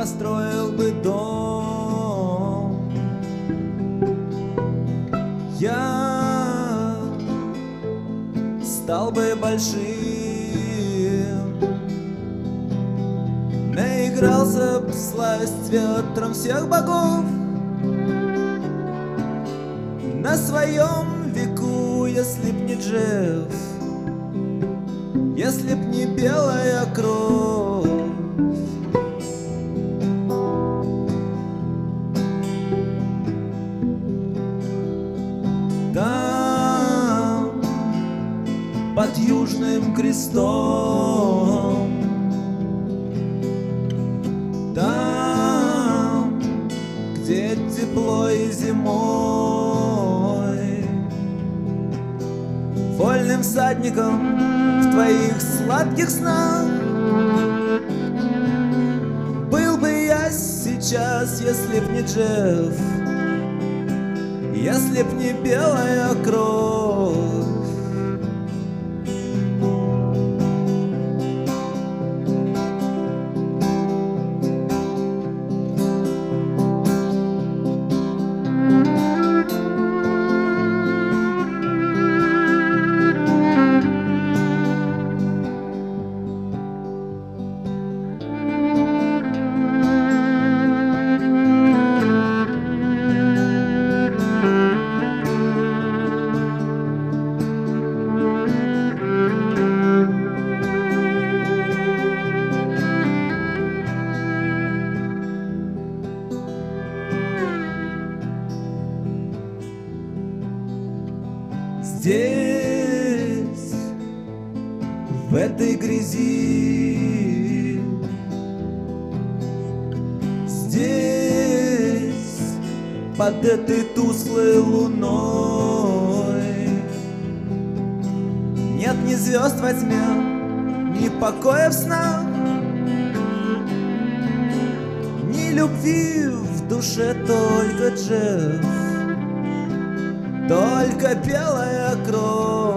построил бы дом. Я стал бы большим, наигрался б, сласть ветром всех богов. На своем веку, если б не Джефф, если б не белая кровь. Там, под Южным крестом, там, где тепло и зимой, вольным всадником в твоих сладких снах был бы я сейчас, если б не Джефф, если б не белая кровь. Здесь, в этой грязи, здесь, под этой тусклой луной, нет ни звезд во тьме, ни покоя в снах, ни любви в душе, только Джефф, только белая кровь.